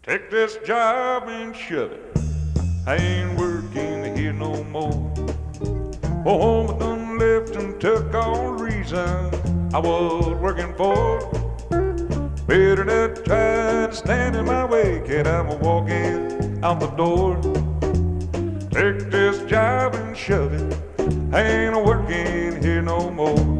Take this job and shove it. I ain't working here no more. Oh, I done left and took all the reason I was working for. Better not try to stand in my way, kid, I'm walking out the door. Take this job and shove it. I ain't working here no more.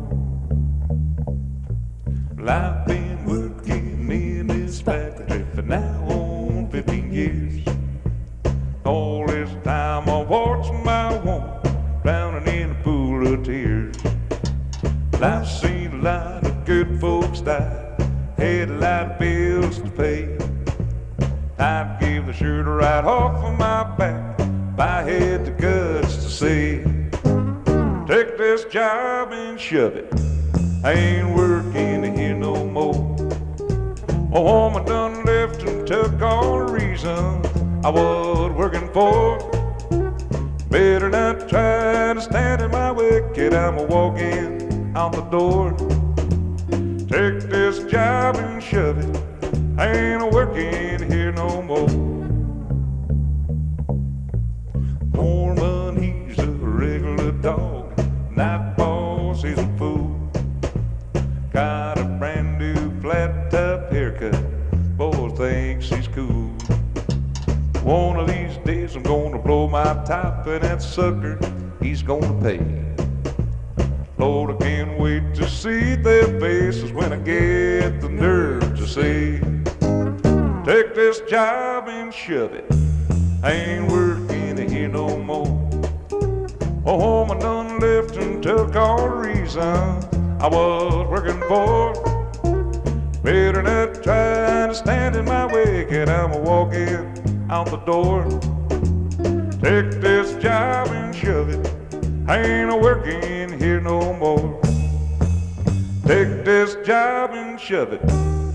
Well, I've been working in this factory for now on 15 years. All this time I watched my woman drowning in a pool of tears. Well, I've seen a lot of good folks die, had a lot of bills to pay. I'd give the shirt right off of my back if I had the guts to say, take this job and shove it. I ain't working here no more. My woman done left and took all the reason I was working for. Better not try to stand in my way, kid, I'm walking out the door. Take this job and shove it. I ain't working here no more. Foreman, he's a regular dog. Night boss, he's a fool. Got a brand new flat top haircut. Boy thinks he's cool. One of these days I'm gonna blow my top, and that sucker, he's gonna pay. Lord, I can't wait to see their faces when I get the nerve to say, take this job and shove it. I ain't working here no more. Oh, I done left and took all the reason I was working for. Better not try to stand in my way, kid, I'm walking out the door. Take this job and shove it. I ain't working here no more. Take this job and shove it.